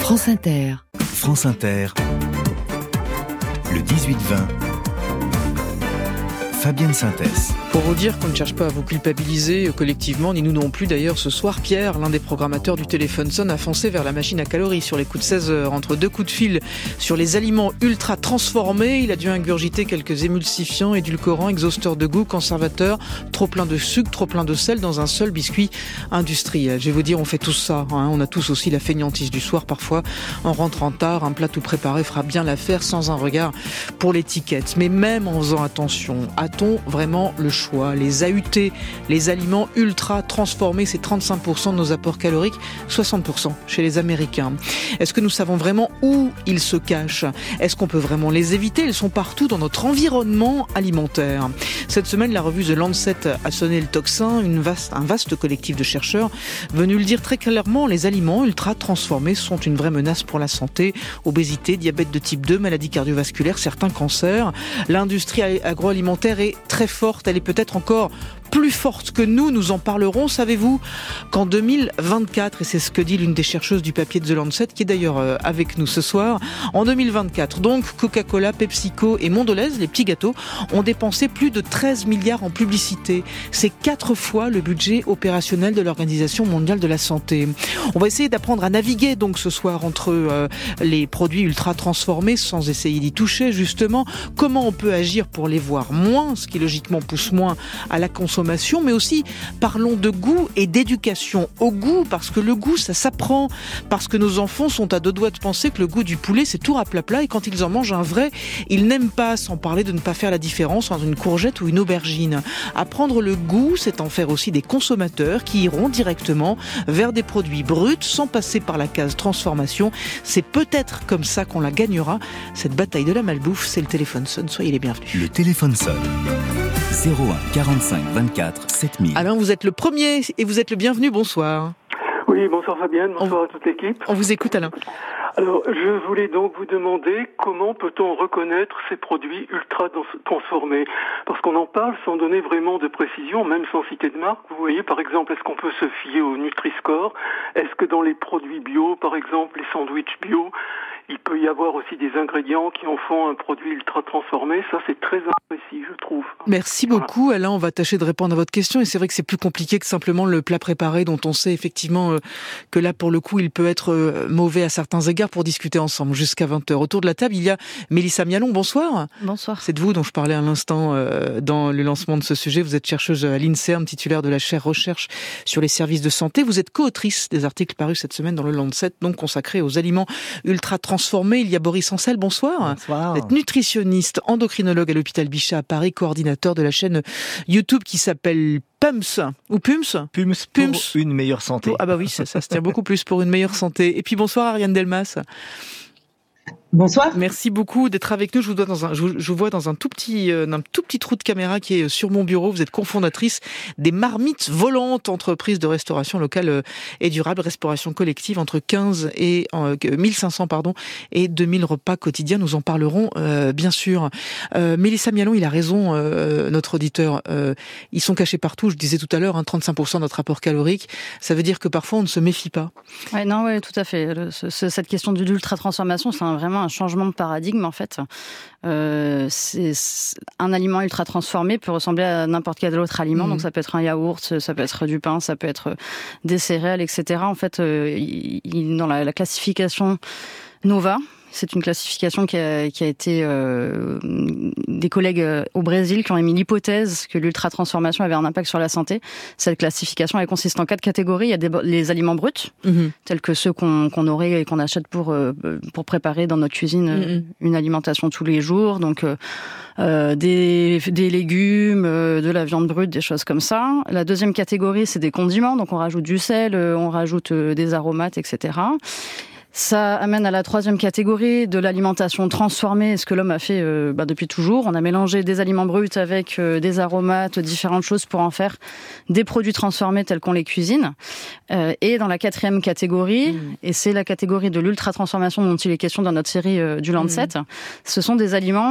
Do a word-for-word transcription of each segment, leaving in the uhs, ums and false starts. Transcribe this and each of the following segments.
France Inter. France Inter. Le dix-huit vingt. Fabienne Synthès. Pour vous dire qu'on ne cherche pas à vous culpabiliser collectivement, ni nous non plus d'ailleurs. Ce soir, Pierre, l'un des programmateurs du téléphone sonne, a foncé vers la machine à calories sur les coups de seize heures, entre deux coups de fil sur les aliments ultra transformés. Il a dû ingurgiter quelques émulsifiants, édulcorants, exhausteurs de goût, conservateurs, trop plein de sucre, trop plein de sel dans un seul biscuit industriel. Je vais vous dire, on fait tous ça, hein. On a tous aussi la fainéantise du soir parfois. En rentrant tard, un plat tout préparé fera bien l'affaire sans un regard pour l'étiquette. Mais même en faisant attention, a-t-on vraiment le choix? Les A U T, les aliments ultra transformés, c'est trente-cinq pour cent de nos apports caloriques, soixante pour cent chez les Américains. Est-ce que nous savons vraiment où ils se cachent? Est-ce qu'on peut vraiment les éviter? Ils sont partout dans notre environnement alimentaire. Cette semaine, la revue The Lancet a sonné le tocsin, une vaste, un vaste collectif de chercheurs venu le dire très clairement, les aliments ultra transformés sont une vraie menace pour la santé. Obésité, diabète de type deux, maladies cardiovasculaires, certains cancers. L'industrie agroalimentaire est très forte, elle est peut-être encore plus forte que nous, nous en parlerons. Savez-vous qu'en deux mille vingt-quatre, et c'est ce que dit l'une des chercheuses du papier de The Lancet, qui est d'ailleurs avec nous ce soir, en deux mille vingt-quatre, donc Coca-Cola, PepsiCo et Mondelez, les petits gâteaux, ont dépensé plus de treize milliards en publicité. C'est quatre fois le budget opérationnel de l'Organisation mondiale de la santé. On va essayer d'apprendre à naviguer donc ce soir entre euh, les produits ultra transformés sans essayer d'y toucher justement. Comment on peut agir pour les voir moins, ce qui logiquement pousse moins à la consommation, mais aussi parlons de goût et d'éducation au goût, parce que le goût ça s'apprend, parce que nos enfants sont à deux doigts de penser que le goût du poulet c'est tout raplapla et quand ils en mangent un vrai, ils n'aiment pas, sans parler de ne pas faire la différence entre une courgette ou une aubergine. Apprendre le goût, c'est en faire aussi des consommateurs qui iront directement vers des produits bruts sans passer par la case transformation. C'est peut-être comme ça qu'on la gagnera. Cette bataille de la malbouffe, c'est le téléphone sonne, soyez les bienvenus. Le téléphone sonne. zéro un quarante-cinq vingt-quatre sept mille. Alain, vous êtes le premier et vous êtes le bienvenu, bonsoir. Oui, bonsoir Fabienne, bonsoir on... à toute l'équipe. On vous écoute Alain. Alors, je voulais donc vous demander comment peut-on reconnaître ces produits ultra transformés? Parce qu'on en parle sans donner vraiment de précision, même sans citer de marque. Vous voyez, par exemple, est-ce qu'on peut se fier au Nutri-Score? Est-ce que dans les produits bio, par exemple, les sandwichs bio, il peut y avoir aussi des ingrédients qui en font un produit ultra transformé? Ça, c'est très imprécis, je trouve. Merci beaucoup, voilà. Alain. On va tâcher de répondre à votre question. Et c'est vrai que c'est plus compliqué que simplement le plat préparé, dont on sait effectivement euh, que là, pour le coup, il peut être euh, mauvais à certains égards, pour discuter ensemble jusqu'à vingt heures. Autour de la table, il y a Mélissa Mialon. Bonsoir. Bonsoir. C'est de vous dont je parlais à l'instant euh, dans le lancement de ce sujet. Vous êtes chercheuse à l'INSERM, titulaire de la chaire Recherche sur les services de santé. Vous êtes co-autrice des articles parus cette semaine dans le Lancet, donc consacrés aux aliments ultra transformés. Il y a Boris Ancel, bonsoir. Bonsoir. Vous êtes nutritionniste, endocrinologue à l'hôpital Bichat à Paris, coordinateur de la chaîne YouTube qui s'appelle Pums ou Pums Pums pour Pums. Une meilleure santé. Ah bah oui, ça, ça se tient beaucoup plus pour une meilleure santé. Et puis bonsoir Ariane Delmas. Bonsoir. Merci beaucoup d'être avec nous. Je vous, dois dans un, je, vous, je vous vois dans un tout petit, euh, un tout petit trou de caméra qui est sur mon bureau. Vous êtes cofondatrice des Marmites Volantes, entreprise de restauration locale euh, et durable, restauration collective entre quinze et euh, mille cinq cents pardon et deux mille repas quotidiens. Nous en parlerons euh, bien sûr. Euh, Mélissa Mialon, il a raison, euh, notre auditeur. Euh, ils sont cachés partout. Je disais tout à l'heure, hein, trente-cinq pour cent de notre apport calorique. Ça veut dire que parfois on ne se méfie pas. Ouais, non, ouais, tout à fait. Le, ce, cette question de l'ultra transformation, c'est un, vraiment un changement de paradigme en fait. Euh, c'est, c'est, un aliment ultra transformé peut ressembler à n'importe quel autre aliment. Mmh. Donc ça peut être un yaourt, ça peut être du pain, ça peut être des céréales, et cetera. En fait, euh, il, dans la, la classification Nova, c'est une classification qui a, qui a été euh, des collègues au Brésil qui ont émis l'hypothèse que l'ultra-transformation avait un impact sur la santé. Cette classification, elle consiste en quatre catégories. Il y a des, les aliments bruts, mmh. tels que ceux qu'on, qu'on aurait et qu'on achète pour, euh, pour préparer dans notre cuisine mmh. une alimentation tous les jours. Donc, euh, euh, des, des légumes, euh, de la viande brute, des choses comme ça. La deuxième catégorie, c'est des condiments. Donc, on rajoute du sel, on rajoute des aromates, et cetera. Ça amène à la troisième catégorie de l'alimentation transformée, ce que l'homme a fait euh, bah, depuis toujours. On a mélangé des aliments bruts avec euh, des aromates, différentes choses pour en faire des produits transformés tels qu'on les cuisine. Euh, et dans la quatrième catégorie, mmh. et c'est la catégorie de l'ultra-transformation dont il est question dans notre série euh, du Lancet, mmh. ce sont des aliments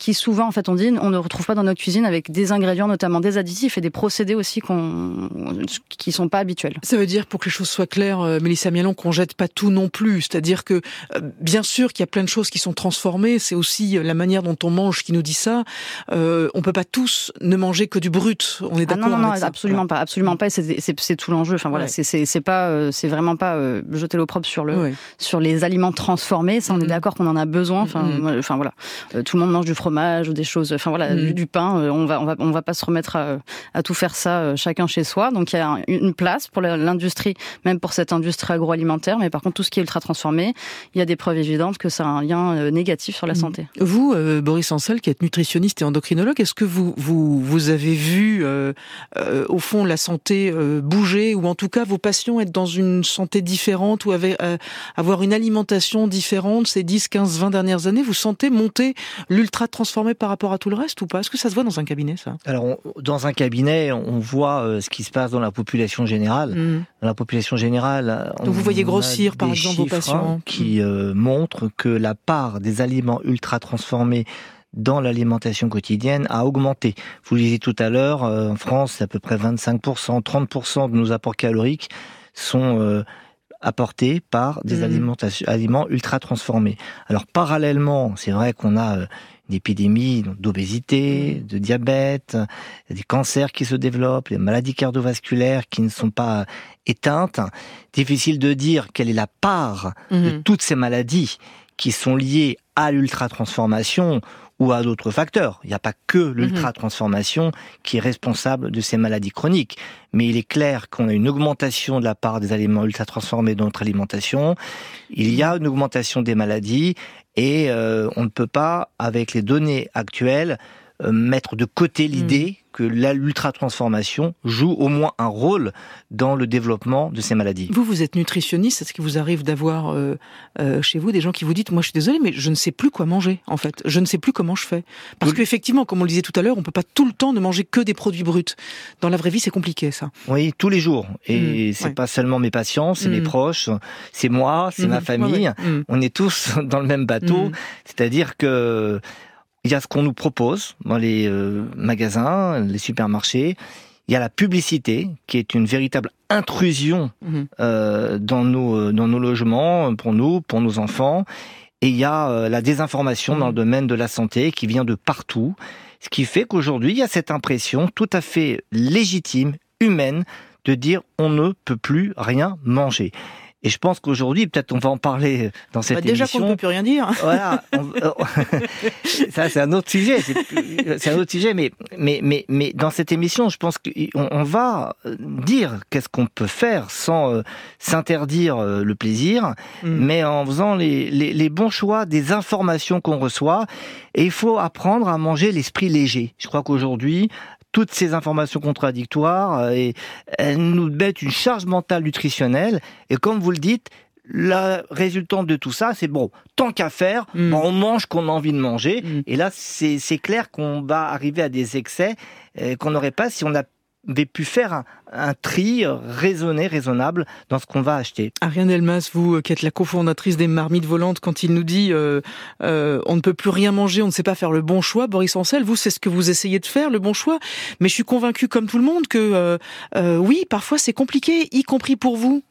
qui souvent, en fait, on dit, on ne retrouve pas dans notre cuisine avec des ingrédients, notamment des additifs et des procédés aussi qu'on, qui sont pas habituels. Ça veut dire, pour que les choses soient claires, euh, Mélissa Mialon, qu'on jette pas tout non plus. C'est-à-dire que, euh, bien sûr qu'il y a plein de choses qui sont transformées. C'est aussi la manière dont on mange qui nous dit ça. Euh, on peut pas tous ne manger que du brut. On est d'accord ah non, non, avec non, ça. absolument pas, absolument pas. Et c'est, c'est, c'est tout l'enjeu. Enfin voilà, ouais. c'est, c'est, c'est pas, euh, c'est vraiment pas euh, jeter l'opprobre sur le, ouais. sur les aliments transformés. Ça, on mmh. est d'accord qu'on en a besoin. Enfin, mmh. enfin voilà, euh, tout le monde mange du fromage ou des choses. Enfin voilà, mmh. du, du pain. Euh, on va, on va, on va pas se remettre à, à tout faire ça euh, chacun chez soi. Donc il y a une place pour l'industrie, même pour cette industrie agroalimentaire. Mais par contre, tout ce qui est ultra transformé, il y a des preuves évidentes que ça a un lien euh, négatif sur la mmh. santé. Vous, euh, Boris Ancel, qui êtes nutritionniste et endocrinologue, est-ce que vous, vous, vous avez vu, euh, euh, au fond, la santé euh, bouger, ou en tout cas vos patients être dans une santé différente, ou avec, euh, avoir une alimentation différente ces dix, quinze, vingt dernières années? Vous sentez monter l'ultra transformé par rapport à tout le reste ou pas? Est-ce que ça se voit dans un cabinet, ça? Alors, on, dans un cabinet, on voit euh, ce qui se passe dans la population générale. Mmh. Dans la population générale, donc vous voyez grossir, par exemple, vos patients qui mmh. euh, montrent que la part des aliments ultra transformés dans l'alimentation quotidienne a augmenté. Vous le disiez tout à l'heure, euh, en France, c'est à peu près vingt-cinq pour cent, trente pour cent de nos apports caloriques sont euh, apportés par des mmh. aliments ultra transformés. Alors parallèlement, c'est vrai qu'on a euh, une épidémie d'obésité, de diabète, des cancers qui se développent, les maladies cardiovasculaires qui ne sont pas éteintes. Difficile de dire quelle est la part mmh. de toutes ces maladies qui sont liées à l'ultra-transformation ou à d'autres facteurs. Il n'y a pas que l'ultra-transformation qui est responsable de ces maladies chroniques. Mais il est clair qu'on a une augmentation de la part des aliments ultra-transformés dans notre alimentation. Il y a une augmentation des maladies et euh, on ne peut pas, avec les données actuelles, euh, mettre de côté l'idée mmh. que l'ultra-transformation joue au moins un rôle dans le développement de ces maladies. Vous, vous êtes nutritionniste. Est-ce qu'il vous arrive d'avoir euh, euh, chez vous des gens qui vous disent « Moi, je suis désolée, mais je ne sais plus quoi manger, en fait. Je ne sais plus comment je fais. » Parce oui. qu'effectivement, comme on le disait tout à l'heure, on ne peut pas tout le temps ne manger que des produits bruts. Dans la vraie vie, c'est compliqué, ça. Oui, tous les jours. Et mmh, c'est ouais. pas seulement mes patients, c'est mmh. mes proches, c'est moi, c'est mmh. ma famille. Ouais, ouais. Mmh. On est tous dans le même bateau. Mmh. C'est-à-dire que il y a ce qu'on nous propose dans les euh, magasins, les supermarchés. Il y a la publicité, qui est une véritable intrusion mmh. euh, dans nos dans nos logements, pour nous, pour nos enfants. Et il y a euh, la désinformation mmh. dans le domaine de la santé, qui vient de partout. Ce qui fait qu'aujourd'hui, il y a cette impression tout à fait légitime, humaine, de dire on ne peut plus rien manger. Et je pense qu'aujourd'hui, peut-être on va en parler dans cette bah déjà émission. Déjà qu'on ne peut plus rien dire. Voilà. On, ça, c'est un autre sujet. C'est, c'est un autre sujet. Mais, mais, mais, mais dans cette émission, je pense qu'on on va dire qu'est-ce qu'on peut faire sans euh, s'interdire euh, le plaisir, mm. mais en faisant les, les, les bons choix des informations qu'on reçoit. Et il faut apprendre à manger l'esprit léger. Je crois qu'aujourd'hui, toutes ces informations contradictoires, et elles nous mettent une charge mentale nutritionnelle. Et comme vous le dites, la résultante de tout ça, c'est bon, tant qu'à faire, mmh. bon, on mange qu'on a envie de manger. Mmh. Et là, c'est, c'est clair qu'on va arriver à des excès euh, qu'on n'aurait pas si on avait pu faire un, un tri raisonné, raisonnable dans ce qu'on va acheter. Ariane Elmas, vous qui êtes la cofondatrice des Marmites Volantes, quand il nous dit euh, euh, on ne peut plus rien manger, on ne sait pas faire le bon choix, Boris Ancel, vous, c'est ce que vous essayez de faire, le bon choix. Mais je suis convaincue, comme tout le monde, que euh, euh, oui, parfois c'est compliqué, y compris pour vous.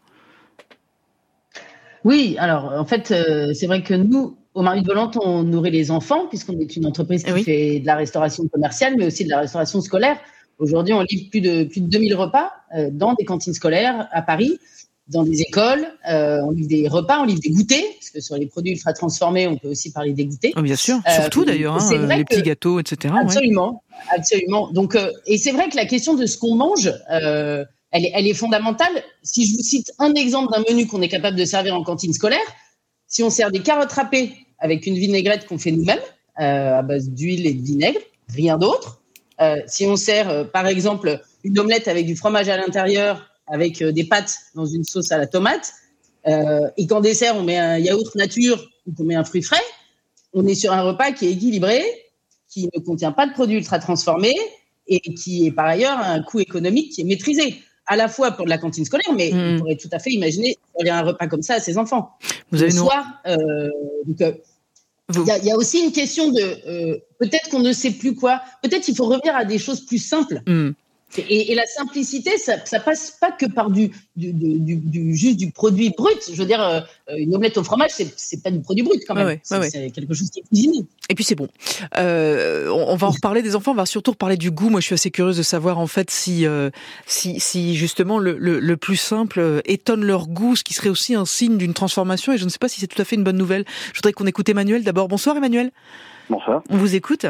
Oui, alors en fait, euh, c'est vrai que nous, aux Marmites Volantes, on nourrit les enfants, puisqu'on est une entreprise qui oui. fait de la restauration commerciale, mais aussi de la restauration scolaire. Aujourd'hui, on livre plus de, plus de deux mille repas euh, dans des cantines scolaires à Paris, dans des écoles. Euh, on livre des repas, on livre des goûters, parce que sur les produits ultra transformés, on peut aussi parler des goûters. Oh, bien sûr, euh, surtout d'ailleurs, hein, les petits gâteaux, et cetera. Absolument, ouais. absolument. Donc, euh, et c'est vrai que la question de ce qu'on mange, euh, elle est, elle est fondamentale. Si je vous cite un exemple d'un menu qu'on est capable de servir en cantine scolaire, si on sert des carottes râpées avec une vinaigrette qu'on fait nous-mêmes, euh, à base d'huile et de vinaigre, rien d'autre. Euh, si on sert, euh, par exemple, une omelette avec du fromage à l'intérieur, avec euh, des pâtes dans une sauce à la tomate, euh, et qu'en dessert, on met un yaourt nature ou qu'on met un fruit frais, on est sur un repas qui est équilibré, qui ne contient pas de produits ultra transformés et qui est par ailleurs un coût économique qui est maîtrisé, à la fois pour de la cantine scolaire, mais mmh. on pourrait tout à fait imaginer faire un repas comme ça à ses enfants. Vous avez le nous... soir, euh, donc, euh, Il y, a, il y a aussi une question de euh, peut-être qu'on ne sait plus quoi. Peut-être qu'il faut revenir à des choses plus simples. Mm. Et, et la simplicité, ça, ça passe pas que par du, du, du, du juste du produit brut. Je veux dire, euh, une omelette au fromage, c'est, c'est pas du produit brut quand même. Ouais, c'est, ouais. c'est quelque chose qui est cuisiné. Et puis c'est bon. Euh, on, on va en reparler des enfants. On va surtout reparler du goût. Moi, je suis assez curieuse de savoir en fait si, euh, si, si justement le, le, le plus simple étonne leur goût, ce qui serait aussi un signe d'une transformation. Et je ne sais pas si c'est tout à fait une bonne nouvelle. Je voudrais qu'on écoute Emmanuel d'abord. Bonsoir Emmanuel. Bonsoir. On vous écoute.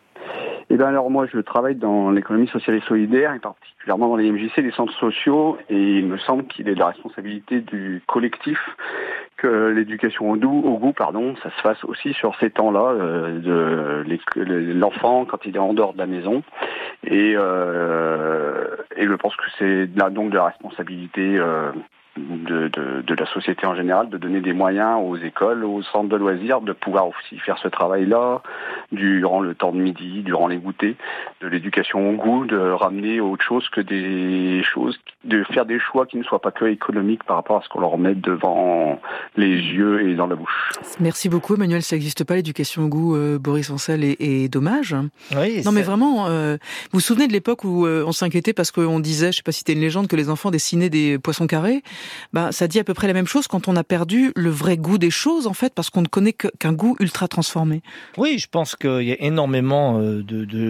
Eh bien alors moi je travaille dans l'économie sociale et solidaire et particulièrement dans les M J C, les centres sociaux, et il me semble qu'il est de la responsabilité du collectif que l'éducation au goût, au goût pardon, ça se fasse aussi sur ces temps-là euh, de l'enfant quand il est en dehors de la maison, et, euh, et je pense que c'est là donc de la responsabilité euh, De, de, de la société en général, de donner des moyens aux écoles, aux centres de loisirs, de pouvoir aussi faire ce travail-là durant le temps de midi, durant les goûters, de l'éducation au goût, de ramener autre chose que des choses, de faire des choix qui ne soient pas que économiques par rapport à ce qu'on leur met devant les yeux et dans la bouche. Merci beaucoup Emmanuel, ça n'existe pas l'éducation au goût, euh, Boris Ancel, et, et dommage. Oui, non mais vraiment, euh, vous vous souvenez de l'époque où euh, on s'inquiétait parce qu'on disait, je sais pas si c'était une légende, que les enfants dessinaient des poissons carrés. Ben, ça dit à peu près la même chose quand on a perdu le vrai goût des choses, en fait, parce qu'on ne connaît que, qu'un goût ultra transformé. Oui, je pense qu'il y a énormément de,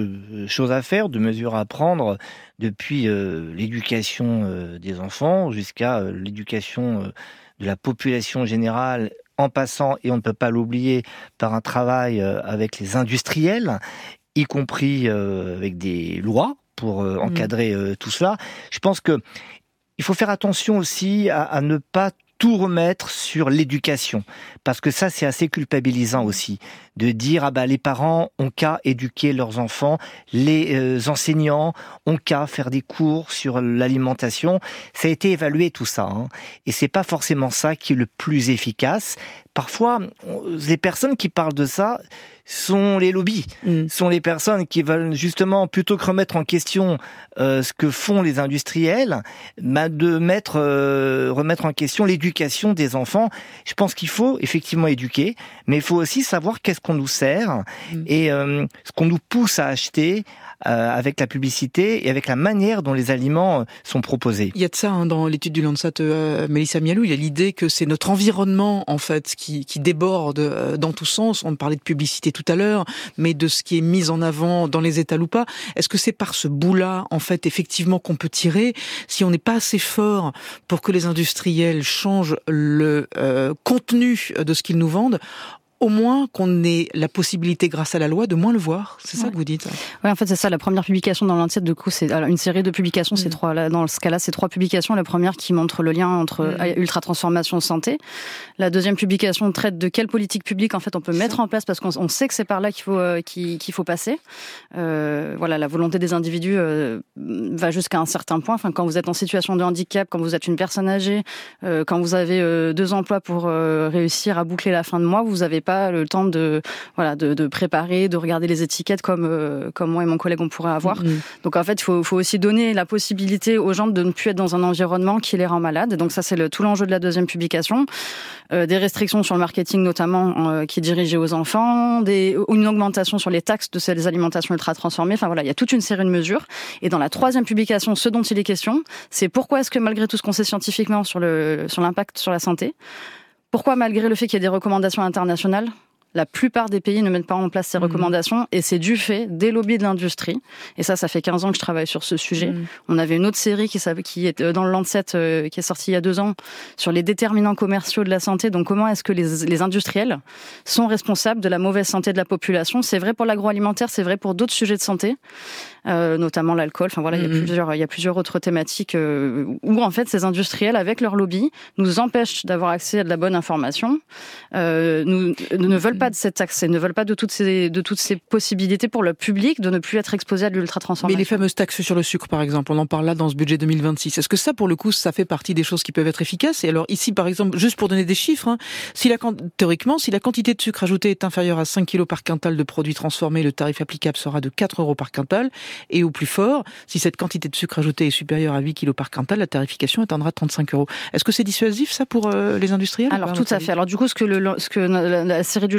de choses à faire, de mesures à prendre, depuis euh, l'éducation euh, des enfants jusqu'à euh, l'éducation euh, de la population générale, en passant, et on ne peut pas l'oublier, par un travail euh, avec les industriels, y compris euh, avec des lois pour euh, encadrer euh, tout cela. Je pense que il faut faire attention aussi à, à ne pas tout remettre sur l'éducation, parce que ça c'est assez culpabilisant aussi, de dire ah bah les parents ont qu'à éduquer leurs enfants, les euh, enseignants ont qu'à faire des cours sur l'alimentation. Ça a été évalué tout ça, hein, et c'est pas forcément ça qui est le plus efficace. Parfois, les personnes qui parlent de ça sont les lobbies, mmh. sont les personnes qui veulent justement, plutôt que remettre en question euh, ce que font les industriels, bah, de mettre, euh, remettre en question l'éducation des enfants. Je pense qu'il faut effectivement éduquer, mais il faut aussi savoir qu'est-ce qu'on nous sert mmh. et euh, ce qu'on nous pousse à acheter euh, avec la publicité et avec la manière dont les aliments sont proposés. Il y a de ça hein, dans l'étude du Lancet, euh, Mélissa Mialou, il y a l'idée que c'est notre environnement en fait qui, qui déborde euh, dans tous sens. On parlait de publicité tout à l'heure, mais de ce qui est mis en avant dans les étals ou pas. Est-ce que c'est par ce bout-là, en fait, effectivement, qu'on peut tirer, si on n'est pas assez fort pour que les industriels changent le euh, contenu de ce qu'ils nous vendent, au moins qu'on ait la possibilité, grâce à la loi, de moins le voir. C'est ouais. ça que vous dites? Oui, en fait, c'est ça. La première publication dans l'Lancet, du coup, c'est une série de publications. Mmh. C'est trois, là, dans ce cas-là, c'est trois publications. La première qui montre le lien entre mmh. ultra-transformation santé. La deuxième publication traite de quelle politique publique, en fait, on peut mettre en place, parce qu'on on sait que c'est par là qu'il faut, euh, qu'il, qu'il faut passer. Euh, voilà, la volonté des individus euh, va jusqu'à un certain point. Enfin, quand vous êtes en situation de handicap, quand vous êtes une personne âgée, euh, quand vous avez euh, deux emplois pour euh, réussir à boucler la fin de mois, vous avez pas le temps de voilà de, de préparer, de regarder les étiquettes comme euh, comme moi et mon collègue on pourrait avoir. Mmh. Donc en fait, il faut faut aussi donner la possibilité aux gens de ne plus être dans un environnement qui les rend malades. Donc ça c'est le, tout l'enjeu de la deuxième publication. Euh, des restrictions sur le marketing notamment euh, qui est dirigé aux enfants, des une augmentation sur les taxes de ces alimentations ultra transformées. Enfin voilà, il y a toute une série de mesures. Et dans la troisième publication, ce dont il est question, c'est pourquoi est-ce que malgré tout ce qu'on sait scientifiquement sur le sur l'impact sur la santé, pourquoi, malgré le fait qu'il y ait des recommandations internationales, la plupart des pays ne mettent pas en place ces mmh. recommandations, et c'est du fait des lobbies de l'industrie. Et ça, ça fait quinze ans que je travaille sur ce sujet. Mmh. On avait une autre série qui, qui est dans le Lancet, euh, qui est sortie il y a deux ans, sur les déterminants commerciaux de la santé. Donc, comment est-ce que les, les industriels sont responsables de la mauvaise santé de la population? C'est vrai pour l'agroalimentaire, c'est vrai pour d'autres sujets de santé, euh, notamment l'alcool. Enfin voilà, mmh. il y a plusieurs, il y a plusieurs autres thématiques euh, où en fait ces industriels, avec leur lobby, nous empêchent d'avoir accès à de la bonne information. Euh, nous ne veulent pas de cette accès, ne veulent pas de toutes ces de toutes ces possibilités pour le public de ne plus être exposé à de l'ultra-transformation. Mais les fameuses taxes sur le sucre, par exemple, on en parle là dans ce budget deux mille vingt-six. Est-ce que ça, pour le coup, ça fait partie des choses qui peuvent être efficaces? Et alors ici, par exemple, juste pour donner des chiffres, hein, si la théoriquement, si la quantité de sucre ajoutée est inférieure à cinq kilos par quintal de produits transformés, le tarif applicable sera de quatre euros par quintal. Et au plus fort, si cette quantité de sucre ajoutée est supérieure à huit kilos par quintal, la tarification atteindra trente-cinq euros. Est-ce que c'est dissuasif, ça, pour euh, les industriels? Alors tout à fait. Alors du coup, ce que, le, ce que la, la série du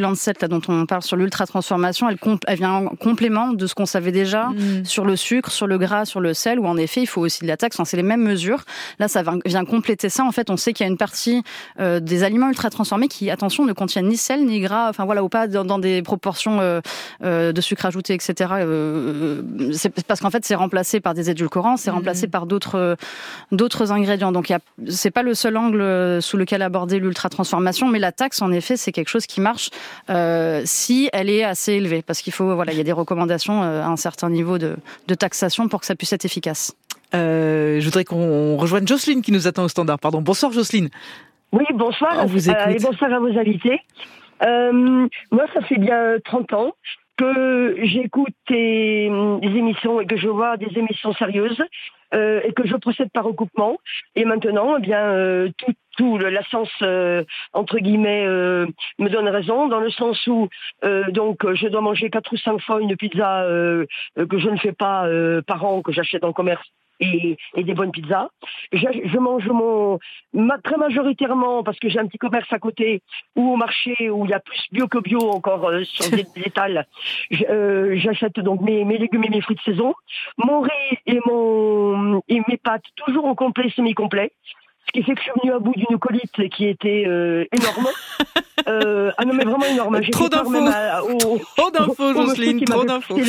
vingt-sept, là, dont on parle sur l'ultra-transformation, elle, comp- elle vient en complément de ce qu'on savait déjà mmh. sur le sucre, sur le gras, sur le sel, où en effet, il faut aussi de la taxe. Enfin, c'est les mêmes mesures. Là, ça vient compléter ça. En fait, on sait qu'il y a une partie euh, des aliments ultra-transformés qui, attention, ne contiennent ni sel, ni gras, enfin voilà, ou pas dans, dans des proportions euh, euh, de sucre ajouté, et cetera. Euh, c'est parce qu'en fait, c'est remplacé par des édulcorants, c'est mmh. remplacé par d'autres, euh, d'autres ingrédients. Donc, il y a, c'est pas le seul angle sous lequel aborder l'ultra-transformation, mais la taxe, en effet, c'est quelque chose qui marche euh, si elle est assez élevée. Parce qu'il faut, voilà, il y a des recommandations euh, à un certain niveau de, de taxation pour que ça puisse être efficace. Euh, je voudrais qu'on rejoigne Jocelyne qui nous attend au standard. Pardon. Bonsoir Jocelyne. Oui, bonsoir. On vous écoute. Euh, et bonsoir à vos invités. Euh, moi, ça fait bien trente ans que j'écoute des, des émissions et que je vois des émissions sérieuses euh, et que je procède par recoupement. Et maintenant, eh bien, euh, tout, tout le, la science euh, entre guillemets euh, me donne raison dans le sens où euh, donc je dois manger quatre ou cinq fois une pizza euh, que je ne fais pas euh, par an, que j'achète en commerce. Et, et des bonnes pizzas. Je, je mange mon ma, très majoritairement parce que j'ai un petit commerce à côté ou au marché où il y a plus bio que bio encore euh, sur des, des étals. Je, euh, j'achète donc mes, mes légumes et mes fruits de saison, mon riz et mon et mes pâtes toujours en complet semi-complet. Ce qui fait que je suis venue à bout d'une colite qui était euh, énorme. Euh, ah non mais vraiment énorme. J'ai trop d'infos. À, au, trop d'infos, Jocelyne. Trop d'infos.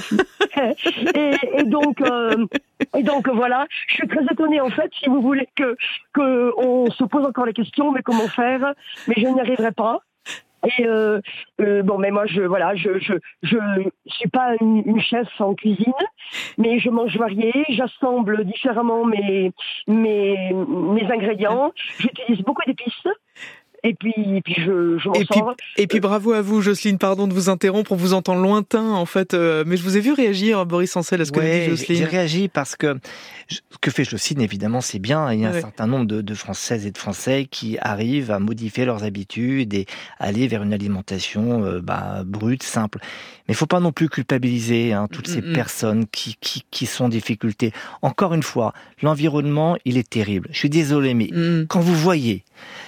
et, et donc, euh, et donc voilà. Je suis très étonnée en fait, si vous voulez que que on se pose encore les questions, mais comment faire ? Mais je n'y arriverai pas. Et euh, euh, bon, mais moi, je voilà, je je je suis pas une, une chef en cuisine, mais je mange varié, j'assemble différemment mes mes mes ingrédients. J'utilise beaucoup d'épices. Et puis, et puis je, je m'en et sors. Puis, et puis bravo à vous, Jocelyne, pardon de vous interrompre, on vous entend lointain en fait, euh, mais je vous ai vu réagir, Boris Ancel, à ce que ouais, vous dit Jocelyne. J'ai réagi parce que ce que fait Jocelyne, évidemment, c'est bien. Il y a ouais. un certain nombre de, de Françaises et de Français qui arrivent à modifier leurs habitudes et aller vers une alimentation euh, bah, brute, simple. Mais il faut pas non plus culpabiliser hein, toutes mm-hmm. ces personnes qui, qui, qui sont en difficulté. Encore une fois, l'environnement, il est terrible. Je suis désolé, mais mm. quand vous voyez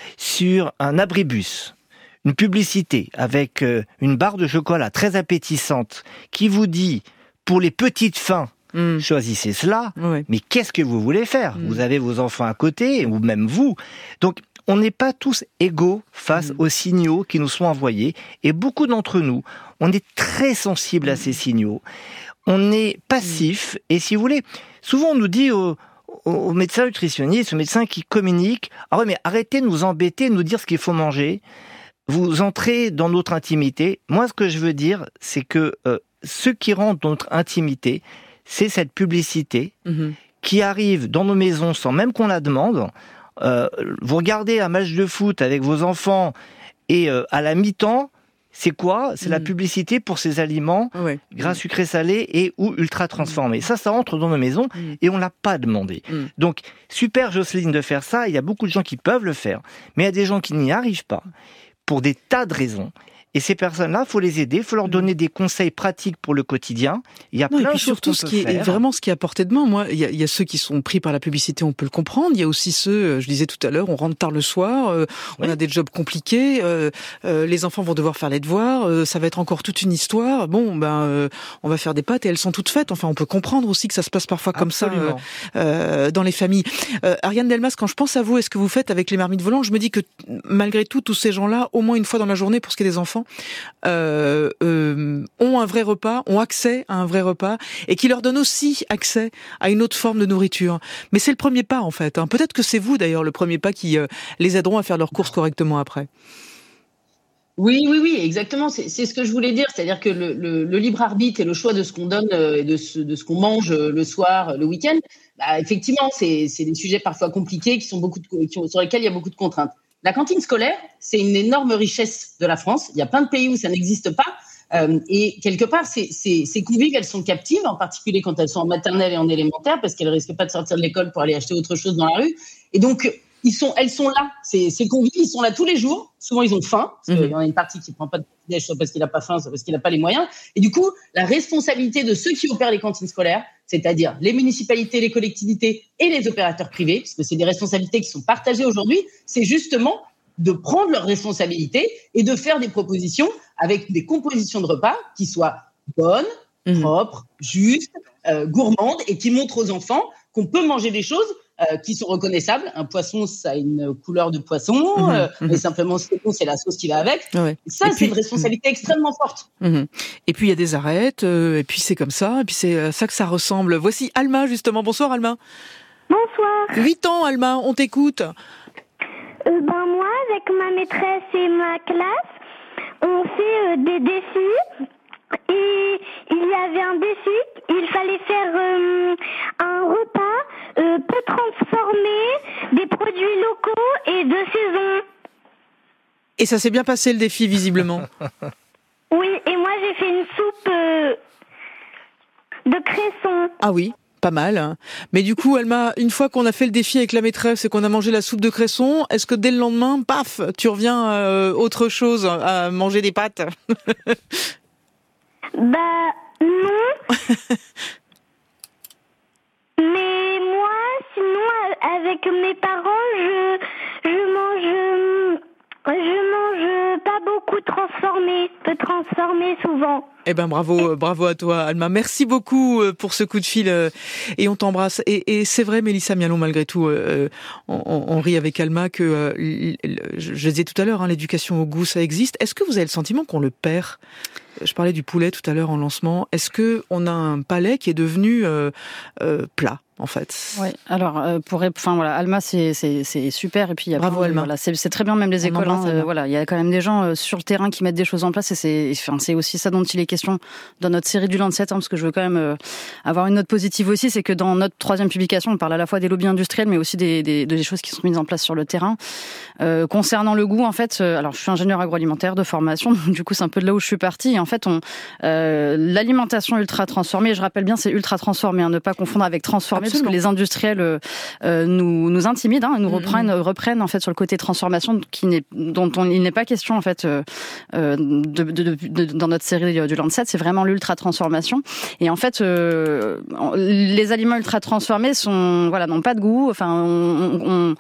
sur un abribus, une publicité avec euh, une barre de chocolat très appétissante qui vous dit pour les petites faims, mmh. choisissez cela. Ouais. Mais qu'est-ce que vous voulez faire ? mmh. Vous avez vos enfants à côté ou même vous. Donc on n'est pas tous égaux face mmh. aux signaux qui nous sont envoyés. Et beaucoup d'entre nous, on est très sensibles mmh. à ces signaux. On est passif. Mmh. Et si vous voulez, souvent on nous dit euh, aux médecins nutritionnistes, aux médecins qui communiquent, ah ouais, mais arrêtez de nous embêter, de nous dire ce qu'il faut manger. Vous entrez dans notre intimité. Moi, ce que je veux dire, c'est que euh, ce qui rentre dans notre intimité, c'est cette publicité mmh. qui arrive dans nos maisons sans même qu'on la demande. Euh, vous regardez un match de foot avec vos enfants et euh, à la mi-temps, c'est quoi ? C'est mmh. la publicité pour ces aliments ouais. gras, sucrés, salés et ou ultra transformés. Mmh. Ça, ça entre dans nos maisons mmh. et on l'a pas demandé. Mmh. Donc, super Jocelyne de faire ça. Il y a beaucoup de gens qui peuvent le faire, mais il y a des gens qui n'y arrivent pas pour des tas de raisons. Et ces personnes-là, faut les aider, faut leur donner des conseils pratiques pour le quotidien. Il y a non, plein et puis de choses surtout, qu'on ce peut qui est faire. vraiment ce qui est à portée de main. Moi, il y a, il y a ceux qui sont pris par la publicité, on peut le comprendre. Il y a aussi ceux, je disais tout à l'heure, on rentre tard le soir, euh, on oui. a des jobs compliqués, euh, euh, les enfants vont devoir faire les devoirs, euh, ça va être encore toute une histoire. Bon, ben, euh, on va faire des pâtes et elles sont toutes faites. Enfin, on peut comprendre aussi que ça se passe parfois comme Absolument. ça euh, euh, dans les familles. Euh, Ariane Delmas, quand je pense à vous et ce que vous faites avec les marmites volantes, je me dis que malgré tout, tous ces gens-là, au moins une fois dans la journée, pour ce qui est des enfants, euh, Euh, euh, ont un vrai repas, ont accès à un vrai repas, et qui leur donne aussi accès à une autre forme de nourriture. Mais c'est le premier pas, en fait. Hein. Peut-être que c'est vous, d'ailleurs, le premier pas qui euh, les aideront à faire leurs courses correctement après. Oui, oui, oui, exactement. C'est, c'est ce que je voulais dire. C'est-à-dire que le, le, le libre arbitre et le choix de ce qu'on donne et de ce, de ce qu'on mange le soir, le week-end, bah, effectivement, c'est, c'est des sujets parfois compliqués qui sont beaucoup de, qui ont, sur lesquels il y a beaucoup de contraintes. La cantine scolaire, c'est une énorme richesse de la France. Il y a plein de pays où ça n'existe pas. Euh, et quelque part, ces, ces, ces convives, elles sont captives, en particulier quand elles sont en maternelle et en élémentaire, parce qu'elles risquent pas de sortir de l'école pour aller acheter autre chose dans la rue. Et donc, ils sont, elles sont là. Ces, ces convives, ils sont là tous les jours. Souvent, ils ont faim. Parce qu'il mmh. y en a une partie qui prend pas de petit-déj, soit parce qu'il a pas faim, soit parce qu'il a pas les moyens. Et du coup, la responsabilité de ceux qui opèrent les cantines scolaires, c'est-à-dire les municipalités, les collectivités et les opérateurs privés, parce que c'est des responsabilités qui sont partagées aujourd'hui, c'est justement de prendre leurs responsabilités et de faire des propositions avec des compositions de repas qui soient bonnes, mmh. propres, justes, euh, gourmandes et qui montrent aux enfants qu'on peut manger des choses euh, qui sont reconnaissables. Un poisson, ça a une couleur de poisson, mmh. euh, mmh. mais simplement c'est bon, c'est la sauce qui va avec. Ouais. Ça, et c'est puis, une responsabilité mmh. extrêmement forte. Mmh. Et puis il y a des arêtes, euh, et puis c'est comme ça, et puis c'est à ça que ça ressemble. Voici Alma justement. Bonsoir Alma. Bonsoir. huit ans Alma, on t'écoute. Euh, ben moi, avec ma maîtresse et ma classe, on fait euh, des défis. Et il y avait un défi, il fallait faire euh, un repas euh, peu transformé, des produits locaux et de saison. Et ça s'est bien passé le défi visiblement. Oui, et moi j'ai fait une soupe euh, de cresson. Ah oui, pas mal. Mais du coup, Alma, une fois qu'on a fait le défi avec la maîtresse et qu'on a mangé la soupe de cresson, est-ce que dès le lendemain, paf, tu reviens à euh, autre chose, à manger des pâtes? Bah non. Mais moi, sinon, avec mes parents, je je mange je mange pas beaucoup transformé, peu transformé souvent. Eh ben bravo, bravo à toi Alma. Merci beaucoup pour ce coup de fil et on t'embrasse. Et, et c'est vrai Mélissa Mialon, malgré tout, euh, on, on rit avec Alma que, euh, je, je disais tout à l'heure, hein, l'éducation au goût, ça existe. Est-ce que vous avez le sentiment qu'on le perd ? Je parlais du poulet tout à l'heure en lancement. Est-ce que on a un palais qui est devenu euh, euh, plat en fait? Oui. Alors euh, pour, enfin voilà, Alma c'est c'est c'est super et puis il y a bravo plein, Alma. Voilà, c'est c'est très bien même les on écoles. Hein, euh, voilà, il y a quand même des gens euh, sur le terrain qui mettent des choses en place et c'est enfin c'est aussi ça dont il est question dans notre série du Lancet, hein, parce que je veux quand même euh, avoir une note positive aussi, c'est que dans notre troisième publication, on parle à la fois des lobbies industriels, mais aussi des des, des choses qui sont mises en place sur le terrain. Euh, concernant le goût, en fait, euh, alors je suis ingénieur agroalimentaire de formation, donc du coup c'est un peu de là où je suis partie. Et en fait, on euh, l'alimentation ultra transformée, je rappelle bien, c'est ultra transformé, hein, ne pas confondre avec transformé, Absolument. Parce que les industriels euh, euh, nous nous intimident, hein, nous mmh. reprennent reprennent en fait sur le côté transformation qui n'est dont on, il n'est pas question en fait euh, de, de, de, de dans notre série du Lancet, c'est vraiment l'ultra transformation. Et en fait, euh, les aliments ultra transformés sont voilà n'ont pas de goût. Enfin, on, on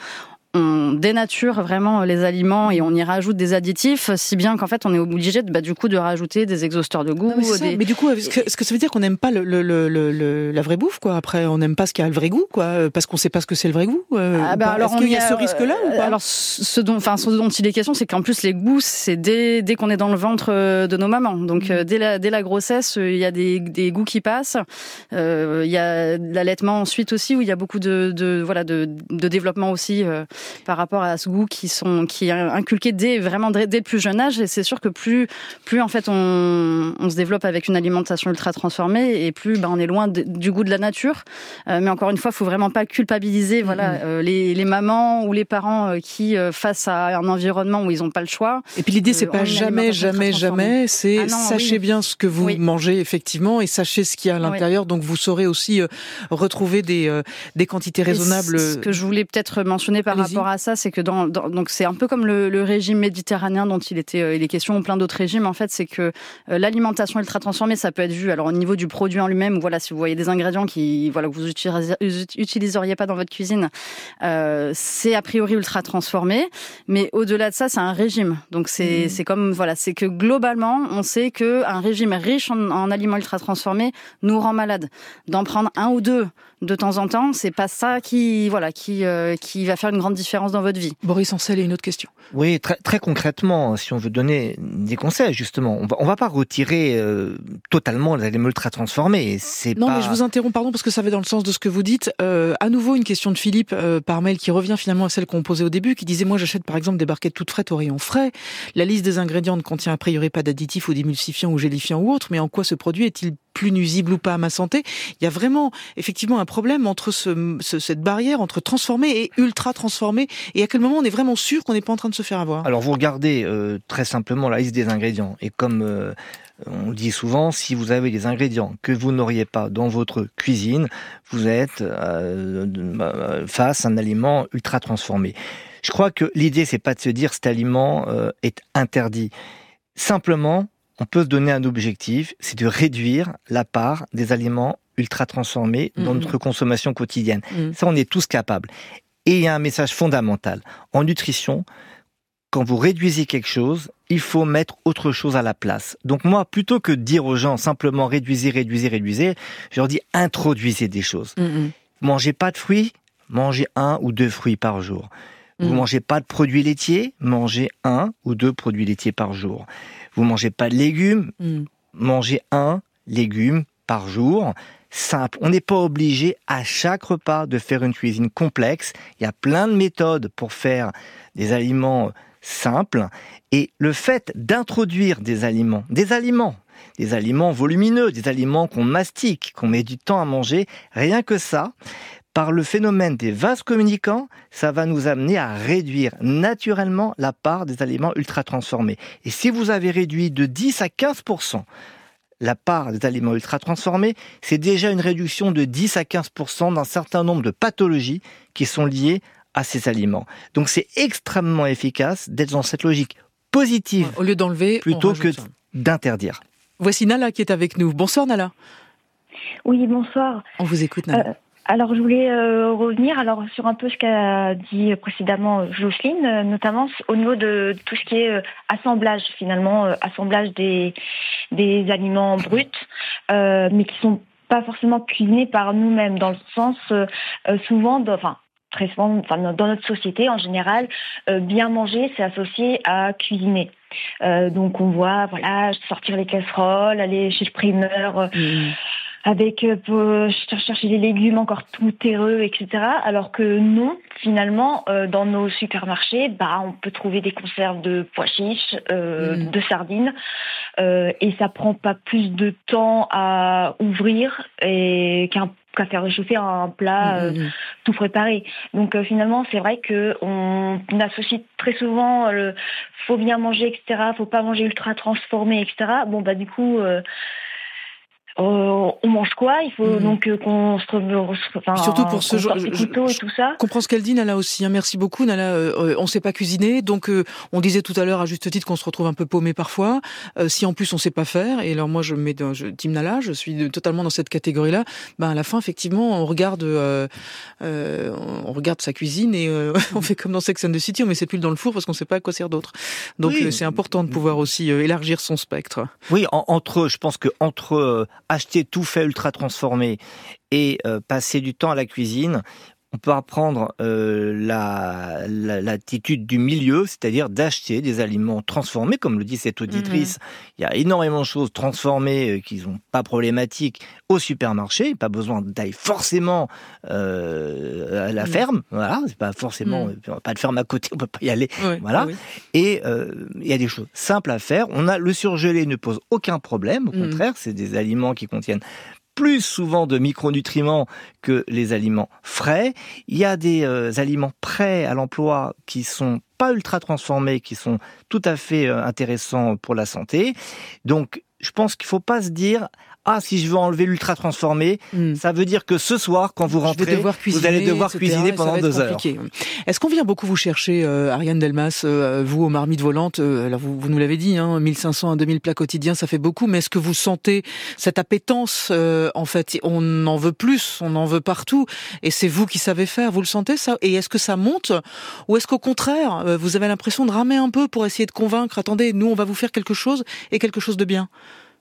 on dénature vraiment les aliments et on y rajoute des additifs, si bien qu'en fait on est obligé de, bah, du coup de rajouter des exhausteurs de goût. Non, mais, ça, des... mais du coup, est-ce que, est-ce que ça veut dire qu'on n'aime pas le, le, le, le, la vraie bouffe quoi? Après, on n'aime pas ce qui a le vrai goût, quoi, parce qu'on ne sait pas ce que c'est le vrai goût. Euh, ah bah alors est-ce qu'il y a, a ce risque-là ou pas? Alors, ce dont, enfin, ce dont il est question, c'est qu'en plus les goûts, c'est dès, dès qu'on est dans le ventre de nos mamans. Donc mmh. dès la, dès la grossesse, il y a des, des goûts qui passent. Euh, il y a l'allaitement ensuite aussi, où il y a beaucoup de, de voilà, de, de développement aussi euh, par rapport à ce goût qui sont qui est inculqué dès vraiment dès, dès le plus jeune âge. Et c'est sûr que plus plus en fait on, on se développe avec une alimentation ultra transformée et plus ben on est loin de, du goût de la nature. Euh, mais encore une fois, faut vraiment pas culpabiliser voilà mmh. euh, les, les mamans ou les parents euh, qui euh, face à un environnement où ils ont pas le choix. Et puis l'idée c'est euh, pas jamais jamais jamais, c'est ah non, sachez oui. bien ce que vous oui. mangez effectivement et sachez ce qu'il y a à l'intérieur. Oui. Donc vous saurez aussi euh, retrouver des euh, des quantités raisonnables. Ce que je voulais peut-être mentionner par Allez-y. rapport à ça, c'est que dans Dans, dans, donc c'est un peu comme le, le régime méditerranéen dont il était euh, il est question ou plein d'autres régimes en fait, c'est que euh, l'alimentation ultra transformée, ça peut être vu alors au niveau du produit en lui-même, où voilà, si vous voyez des ingrédients qui voilà que vous utiliseriez, utiliseriez pas dans votre cuisine, euh, c'est a priori ultra transformé, mais au-delà de ça, c'est un régime. Donc c'est mmh. c'est comme voilà, c'est que globalement, on sait que un régime riche en, en aliments ultra transformés nous rend malade. D'en prendre un ou deux de temps en temps, c'est pas ça qui voilà qui euh, qui va faire une grande différence dans votre vie. Boris Ancel, et une autre question. Oui, très, très concrètement, si on veut donner des conseils, justement, on va, on va pas retirer euh, totalement les aliments ultra transformés. C'est non, pas... mais je vous interromps, pardon, parce que ça va dans le sens de ce que vous dites. Euh, à nouveau, une question de Philippe euh, par mail qui revient finalement à celle qu'on posait au début, qui disait, moi j'achète par exemple des barquettes toutes faites au rayon frais. La liste des ingrédients ne contient a priori pas d'additifs ou d'émulsifiants ou gélifiants ou autres, mais en quoi ce produit est-il plus nuisible ou pas à ma santé? Il y a vraiment, effectivement, un problème entre ce, ce, cette barrière entre transformé et ultra transformé. Et à quel moment on est vraiment sûr qu'on n'est pas en train de se faire avoir? Alors vous regardez euh, très simplement la liste des ingrédients. Et comme euh, on le dit souvent, si vous avez des ingrédients que vous n'auriez pas dans votre cuisine, vous êtes euh, face à un aliment ultra transformé. Je crois que l'idée, c'est pas de se dire cet aliment euh, est interdit. Simplement, on peut se donner un objectif, c'est de réduire la part des aliments ultra transformés dans mmh. notre consommation quotidienne. Mmh. Ça, on est tous capables. Et il y a un message fondamental. En nutrition, quand vous réduisez quelque chose, il faut mettre autre chose à la place. Donc moi, plutôt que de dire aux gens simplement réduisez, réduisez, réduisez, je leur dis introduisez des choses. Mmh. Mangez pas de fruits, mangez un ou deux fruits par jour. Vous mmh. mangez pas de produits laitiers, mangez un ou deux produits laitiers par jour. Vous mangez pas de légumes, mmh. mangez un légume par jour. Simple. On n'est pas obligé à chaque repas de faire une cuisine complexe. Il y a plein de méthodes pour faire des aliments simples. Et le fait d'introduire des aliments, des aliments, des aliments volumineux, des aliments qu'on mastique, qu'on met du temps à manger, rien que ça, par le phénomène des vases communicants, ça va nous amener à réduire naturellement la part des aliments ultra transformés. Et si vous avez réduit de dix à quinze pour cent la part des aliments ultra transformés, c'est déjà une réduction de dix à quinze pour cent d'un certain nombre de pathologies qui sont liées à ces aliments. Donc c'est extrêmement efficace d'être dans cette logique positive, au lieu d'enlever, plutôt que d'interdire. Voici Nala qui est avec nous. Bonsoir Nala. Oui, bonsoir. On vous écoute Nala. Euh... Alors, je voulais euh, revenir alors sur un peu ce qu'a dit précédemment Jocelyne, euh, notamment au niveau de tout ce qui est euh, assemblage, finalement, euh, assemblage des, des aliments bruts, euh, mais qui sont pas forcément cuisinés par nous-mêmes, dans le sens, euh, euh, souvent, enfin, très souvent, enfin, dans notre société en général, euh, bien manger, c'est associé à cuisiner. Euh, donc, on voit, voilà, sortir les casseroles, aller chez le primeur, euh, mmh. avec euh, chercher les légumes encore tout terreux, et cetera. Alors que non, finalement, euh, dans nos supermarchés, bah, on peut trouver des conserves de pois chiches, euh, mmh. de sardines, euh, et ça prend pas plus de temps à ouvrir et qu'un qu'à faire réchauffer un plat euh, mmh. tout préparé. Donc euh, finalement, c'est vrai que on, on associe très souvent le euh, faut bien manger, et cetera. Faut pas manger ultra transformé, et cetera. Bon bah du coup. Euh, Euh, on mange quoi? Il faut mmh. donc euh, qu'on se enfin, surtout pour ce genre, je, couteaux et tout ça. Je comprends ce qu'elle dit, Nala aussi. Hein. Merci beaucoup, Nala. Euh, on sait pas cuisiner, donc euh, on disait tout à l'heure à juste titre qu'on se retrouve un peu paumé parfois. Euh, si en plus on sait pas faire, et alors moi je mets, dans, je, Team Nala, je suis totalement dans cette catégorie-là. Ben à la fin, effectivement, on regarde, euh, euh, on regarde sa cuisine et euh, on fait comme dans Sex and the City, on met ses pulls dans le four parce qu'on sait pas à quoi sert d'autre. Donc oui. euh, c'est important de pouvoir aussi euh, élargir son spectre. Oui, en, entre, je pense que entre euh, acheter tout fait ultra transformé et euh, passer du temps à la cuisine, on peut apprendre euh, la, la, l'attitude du milieu, c'est-à-dire d'acheter des aliments transformés, comme le dit cette auditrice. Mmh. Il y a énormément de choses transformées euh, qui sont pas problématiques au supermarché. Pas besoin d'aller forcément euh, à la mmh. ferme. Voilà, c'est pas forcément mmh. pas de ferme à côté, on peut pas y aller. Oui, voilà. Oui. Et euh, il y a des choses simples à faire. On a le surgelé ne pose aucun problème. Au mmh. contraire, c'est des aliments qui contiennent plus souvent de micronutriments que les aliments frais. Il y a des euh, aliments prêts à l'emploi qui sont pas ultra transformés, qui sont tout à fait euh, intéressants pour la santé. Donc, je pense qu'il faut pas se dire ah, si je veux enlever l'ultra transformé, mmh. ça veut dire que ce soir, quand vous rentrez, vous allez devoir et cetera, cuisiner pendant deux compliqué. heures. Est-ce qu'on vient beaucoup vous chercher, euh, Ariane Delmas, euh, vous aux marmites volantes, euh, alors vous, vous nous l'avez dit, hein, mille cinq cents à deux mille plats quotidiens, ça fait beaucoup, mais est-ce que vous sentez cette appétence, euh, en fait, on en veut plus, on en veut partout, et c'est vous qui savez faire, vous le sentez ça? Et est-ce que ça monte, ou est-ce qu'au contraire, euh, vous avez l'impression de ramer un peu pour essayer de convaincre, attendez, nous on va vous faire quelque chose, et quelque chose de bien?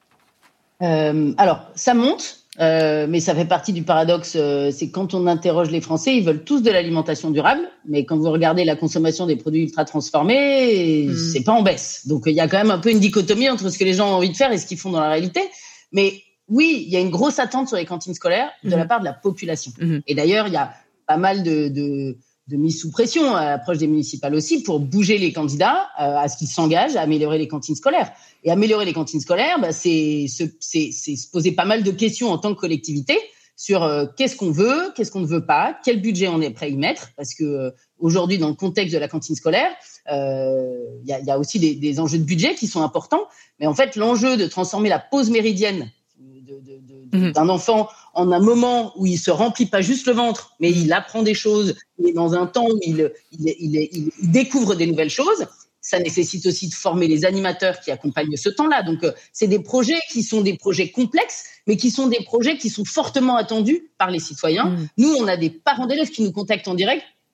Euh, alors, ça monte, euh, mais ça fait partie du paradoxe. Euh, c'est quand on interroge les Français, ils veulent tous de l'alimentation durable, mais quand vous regardez la consommation des produits ultra transformés, mmh. c'est pas en baisse. Donc, il y a quand même un peu une dichotomie entre ce que les gens ont envie de faire et ce qu'ils font dans la réalité. Mais oui, il y a une grosse attente sur les cantines scolaires de mmh. la part de la population. Mmh. Et d'ailleurs, il y a pas mal de, de, de mise sous pression à l'approche des municipales aussi pour bouger les candidats euh, à ce qu'ils s'engagent à améliorer les cantines scolaires. Et améliorer les cantines scolaires, bah, c'est, c'est, c'est, c'est se poser pas mal de questions en tant que collectivité sur euh, qu'est-ce qu'on veut, qu'est-ce qu'on ne veut pas, quel budget on est prêt à y mettre, parce que euh, aujourd'hui, dans le contexte de la cantine scolaire, il euh, y, a, y a aussi des, des enjeux de budget qui sont importants. Mais en fait, l'enjeu de transformer la pause méridienne de, de, de, mmh. d'un enfant en un moment où il se remplit pas juste le ventre, mais il apprend des choses, il est dans un temps où il, il, il, il, il découvre des nouvelles choses. Ça nécessite aussi de former les animateurs qui accompagnent ce temps-là. Donc, euh, c'est des projets qui sont des projets complexes, mais qui sont des projets qui sont fortement attendus par les citoyens. Mmh. Nous, on a des parents d'élèves qui nous contactent en direct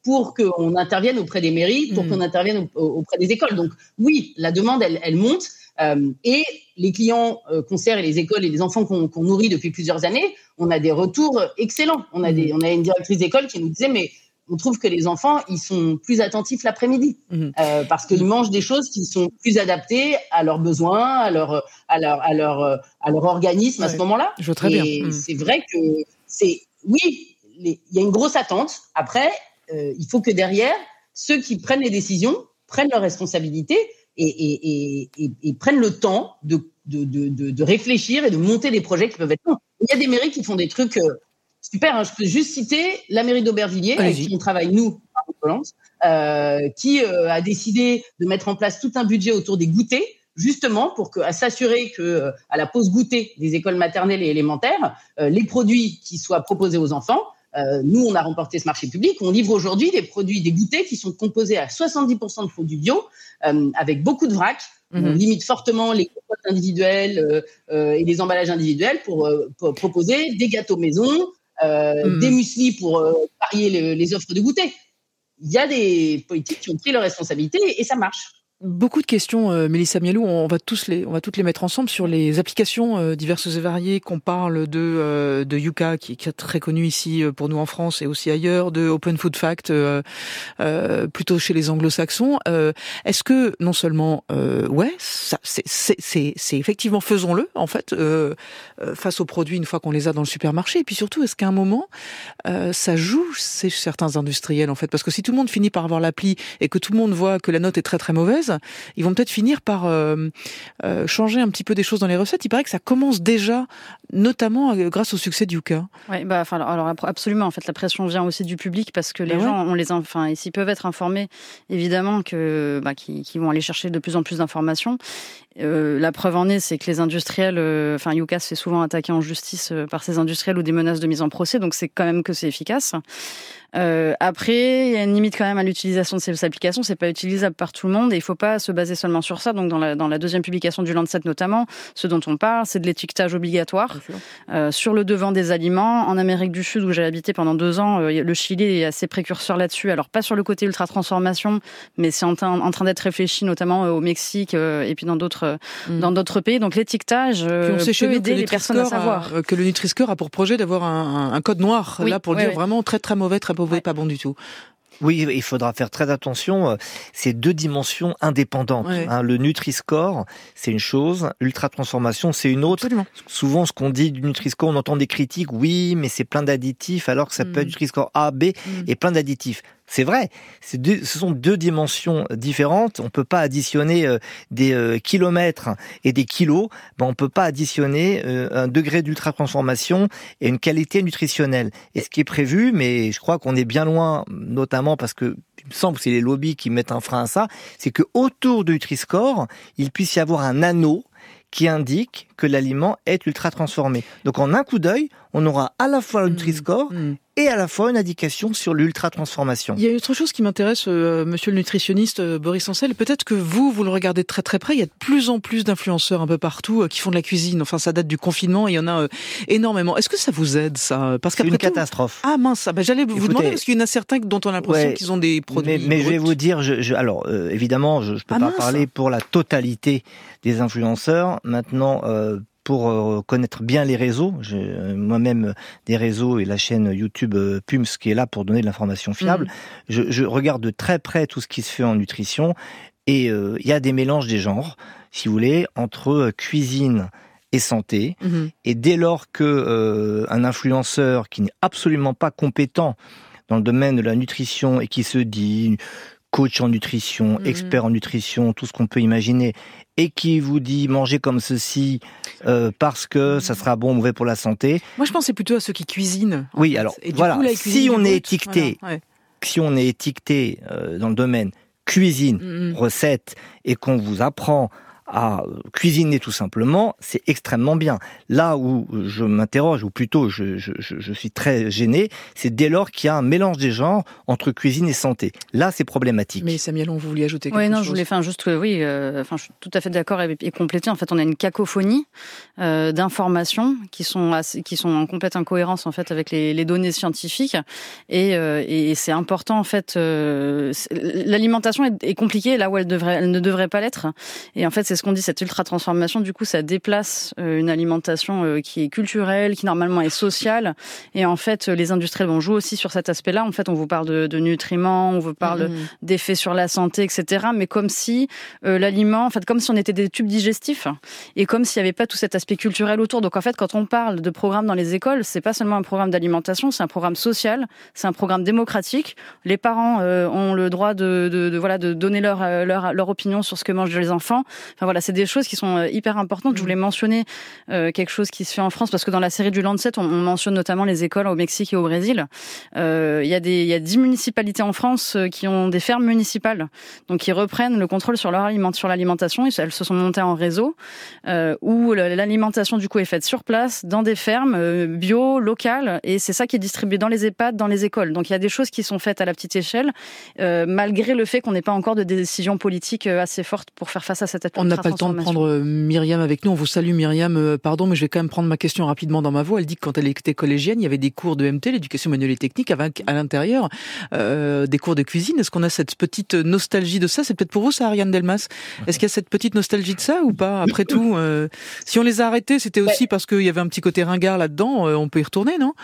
pour qu'on intervienne auprès des mairies, pour mmh. qu'on intervienne auprès des écoles. Donc oui, la demande, elle, elle monte. Euh, et les clients euh, concerts et les écoles et les enfants qu'on, qu'on nourrit depuis plusieurs années, on a des retours excellents. On a, des, on a une directrice d'école qui nous disait, mais on trouve que les enfants, ils sont plus attentifs l'après-midi mmh. euh, parce qu'ils mangent des choses qui sont plus adaptées à leurs besoins, à leur, à leur, à leur, à leur organisme ouais. à ce moment-là. Je vois très et bien. Mmh. C'est vrai que c'est, oui, il y a une grosse attente. Après, euh, il faut que derrière, ceux qui prennent les décisions prennent leurs responsabilités et, et, et, et, et prennent le temps de, de, de, de, de réfléchir et de monter des projets qui peuvent être bons. Il y a des mairies qui font des trucs euh, super. Hein. Je peux juste citer la mairie d'Aubervilliers, Allez-y. avec qui on travaille, nous, à Repolance, euh, qui euh, a décidé de mettre en place tout un budget autour des goûters, justement pour que, à s'assurer que euh, à la pause goûter des écoles maternelles et élémentaires, euh, les produits qui soient proposés aux enfants, euh, nous on a remporté ce marché public, on livre aujourd'hui des produits, des goûters qui sont composés à soixante-dix pour cent de produits bio, euh, avec beaucoup de vrac. Mmh. On limite fortement les compotes individuelles euh, euh, et les emballages individuels pour, euh, pour proposer des gâteaux maison, euh, mmh. des mueslis pour euh, varier les, les offres de goûter. Il y a des politiques qui ont pris leurs responsabilités et, et ça marche. Beaucoup de questions, euh, Mélissa Mialou, on va tous les, on va toutes les mettre ensemble sur les applications euh, diverses et variées. Qu'on parle de euh, de Yuka, qui, qui est très connu ici euh, pour nous en France et aussi ailleurs, de Open Food Fact, euh, euh, plutôt chez les Anglo-Saxons. Euh, est-ce que non seulement, euh, ouais, ça, c'est, c'est, c'est, c'est effectivement faisons-le en fait euh, euh, face aux produits une fois qu'on les a dans le supermarché. Et puis surtout, est-ce qu'à un moment euh, ça joue chez certains industriels en fait, parce que si tout le monde finit par avoir l'appli et que tout le monde voit que la note est très très mauvaise, ils vont peut-être finir par euh, euh, changer un petit peu des choses dans les recettes. Il paraît que ça commence déjà, notamment euh, grâce au succès de Yuka. Oui, bah, enfin, alors absolument. En fait, la pression vient aussi du public parce que les bah gens, ouais. on les, enfin, s'ils peuvent être informés, évidemment que, bah, qu'ils, qu'ils vont aller chercher de plus en plus d'informations. Euh, la preuve en est, c'est que les industriels, euh, enfin, Yuka se fait souvent attaquer en justice euh, par ces industriels ou des menaces de mise en procès, donc c'est quand même que c'est efficace. Euh, après, il y a une limite quand même à l'utilisation de ces applications. C'est pas utilisable par tout le monde et il faut pas se baser seulement sur ça. Donc, dans la, dans la deuxième publication du Lancet notamment, ce dont on parle, c'est de l'étiquetage obligatoire euh, sur le devant des aliments. En Amérique du Sud, où j'ai habité pendant deux ans, euh, le Chili est assez précurseur là-dessus. Alors, pas sur le côté ultra-transformation, mais c'est en, en train d'être réfléchi, notamment euh, au Mexique euh, et puis dans d'autres, euh, mmh. dans d'autres pays. Donc, l'étiquetage euh, peut aider les personnes à savoir. A, que le Nutri-Score a pour projet d'avoir un, un, un code noir, oui, là, pour le oui, dire oui. vraiment très très mauvais, très mauvais, ouais. pas bon du tout. Oui, il faudra faire très attention. C'est deux dimensions indépendantes. Ouais. Hein, le Nutri-Score, c'est une chose. L'ultra-transformation, c'est une autre. Absolument. Souvent, ce qu'on dit du Nutri-Score, on entend des critiques. Oui, mais c'est plein d'additifs, alors que ça mmh. peut être Nutri-Score A, B mmh. et plein d'additifs. C'est vrai, c'est deux, ce sont deux dimensions différentes. On peut pas additionner euh, des euh, kilomètres et des kilos. Ben, on peut pas additionner euh, un degré d'ultra-transformation et une qualité nutritionnelle. Et ce qui est prévu, mais je crois qu'on est bien loin, notamment parce que il me semble que c'est les lobbies qui mettent un frein à ça, c'est que autour de Nutri-Score, il puisse y avoir un anneau qui indique que l'aliment est ultra transformé. Donc en un coup d'œil, on aura à la fois le Nutri-Score mmh, mmh. et à la fois une indication sur l'ultra transformation. Il y a une autre chose qui m'intéresse, euh, monsieur le nutritionniste euh, Boris Ancel. Peut-être que vous, vous le regardez de très très près. Il y a de plus en plus d'influenceurs un peu partout euh, qui font de la cuisine. Enfin, ça date du confinement et il y en a euh, énormément. Est-ce que ça vous aide, ça ? Parce qu'après c'est une tout... catastrophe. Ah mince, bah, j'allais vous Écoutez, demander parce qu'il y en a certains dont on a l'impression ouais, qu'ils ont des produits. Mais, mais je vais vous dire, je, je, alors euh, évidemment, je ne peux ah, pas mince. parler pour la totalité des influenceurs. Maintenant. Euh, Pour euh, connaître bien les réseaux, j'ai euh, moi-même des réseaux et la chaîne YouTube euh, Pums qui est là pour donner de l'information fiable. Mmh. Je, je regarde de très près tout ce qui se fait en nutrition et il euh, y a des mélanges des genres, si vous voulez, entre euh, cuisine et santé. Mmh. Et dès lors que euh, un influenceur qui n'est absolument pas compétent dans le domaine de la nutrition et qui se dit coach en nutrition, mmh. expert en nutrition, tout ce qu'on peut imaginer, et qui vous dit mangez comme ceci euh, parce que ça sera bon ou mauvais pour la santé. Moi, je pensais plutôt à ceux qui cuisinent. Oui, fait. alors et voilà. Coup, là, si on brut, est étiqueté, voilà, ouais. si on est étiqueté euh, dans le domaine cuisine, mmh. recette, et qu'on vous apprend à cuisiner tout simplement, c'est extrêmement bien. Là où je m'interroge, ou plutôt je, je, je suis très gêné, c'est dès lors qu'il y a un mélange des genres entre cuisine et santé. Là, c'est problématique. Mais Samuel, on vous voulez ajouter quelque oui, non, chose? je voulais, enfin, juste, oui, euh, enfin, je suis tout à fait d'accord et, et compléter. En fait, on a une cacophonie euh, d'informations qui sont assez, qui sont en complète incohérence en fait avec les, les données scientifiques et, euh, et c'est important en fait. Euh, l'alimentation est, est compliquée là où elle devrait, elle ne devrait pas l'être. Et en fait, c'est ce qu'on dit, cette ultra transformation. Du coup, ça déplace euh, une alimentation euh, qui est culturelle, qui normalement est sociale. Et en fait, les industriels vont jouer aussi sur cet aspect-là. En fait, on vous parle de, de nutriments, on vous parle mmh. d'effets sur la santé, et cetera. Mais comme si euh, l'aliment, en fait, comme si on était des tubes digestifs et comme s'il n'y avait pas tout cet aspect culturel autour. Donc en fait, quand on parle de programme dans les écoles, c'est pas seulement un programme d'alimentation, c'est un programme social, c'est un programme démocratique. Les parents euh, ont le droit de, de, de voilà de donner leur, leur leur opinion sur ce que mangent les enfants. Enfin voilà, c'est des choses qui sont hyper importantes. Je voulais mentionner euh, quelque chose qui se fait en France parce que dans la série du Lancet, on, on mentionne notamment les écoles au Mexique et au Brésil. Euh, il y a des il y a dix municipalités en France qui ont des fermes municipales, donc qui reprennent le contrôle sur leur aliment, sur l'alimentation. Elles se sont montées en réseau euh, où l'alimentation du coup est faite sur place dans des fermes euh, bio, locales, et c'est ça qui est distribué dans les EHPAD, dans les écoles. Donc il y a des choses qui sont faites à la petite échelle, euh, malgré le fait qu'on n'ait pas encore de décision politique assez forte pour faire face à cette On n'a pas le temps de prendre Myriam avec nous. On vous salue Myriam, pardon, mais je vais quand même prendre ma question rapidement dans ma voix. Elle dit que quand elle était collégienne, il y avait des cours de M T, l'éducation manuelle et technique, avec à l'intérieur euh, des cours de cuisine. Est-ce qu'on a cette petite nostalgie de ça? C'est peut-être pour vous ça, Ariane Delmas? Est-ce qu'il y a cette petite nostalgie de ça ou pas? Après tout, euh, si on les a arrêtés, c'était aussi parce qu'il y avait un petit côté ringard là-dedans. Euh, on peut y retourner, non?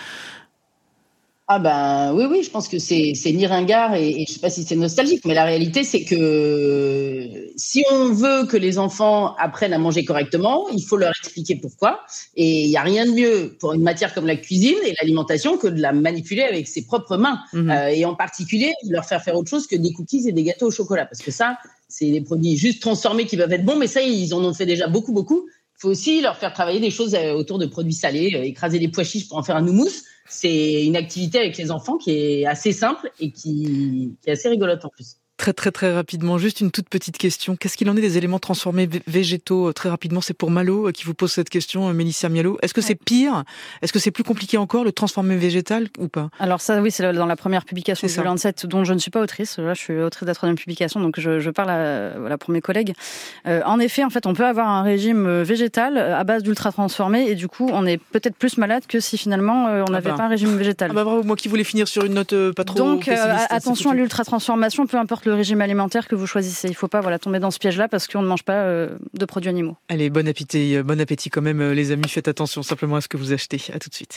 Ah ben oui, oui, je pense que c'est, c'est ni ringard et, et je sais pas si c'est nostalgique, mais la réalité c'est que si on veut que les enfants apprennent à manger correctement, il faut leur expliquer pourquoi. Et il n'y a rien de mieux pour une matière comme la cuisine et l'alimentation que de la manipuler avec ses propres mains. Mmh. Euh, et en particulier, de leur faire faire autre chose que des cookies et des gâteaux au chocolat. Parce que ça, c'est des produits juste transformés qui peuvent être bons, mais ça, ils en ont fait déjà beaucoup, beaucoup. Il faut aussi leur faire travailler des choses autour de produits salés, écraser des pois chiches pour en faire un houmous. C'est une activité avec les enfants qui est assez simple et qui, qui est assez rigolote en plus. Très très très rapidement, juste une toute petite question. Qu'est-ce qu'il en est des éléments transformés végétaux? Très rapidement, c'est pour Malo qui vous pose cette question, Mélissa Mialot. Est-ce que c'est pire? Est-ce que c'est plus compliqué encore, le transformé végétal ou pas? Alors ça, oui, c'est dans la première publication du Lancet, dont je ne suis pas autrice. Là, je suis autrice de la troisième publication, donc je, je parle à, voilà, pour mes collègues. Euh, en effet, en fait, on peut avoir un régime végétal à base d'ultra transformé et du coup, on est peut-être plus malade que si finalement euh, on n'avait ah bah. pas un régime végétal. Ah bah bravo, moi qui voulais finir sur une note euh, pas trop donc, pessimiste. Donc, euh, attention à l'ultra transformation, peu importe le régime alimentaire que vous choisissez. Il ne faut pas voilà, tomber dans ce piège-là parce qu'on ne mange pas euh, de produits animaux. Allez, bon appétit, bon appétit quand même les amis. Faites attention simplement à ce que vous achetez. À tout de suite.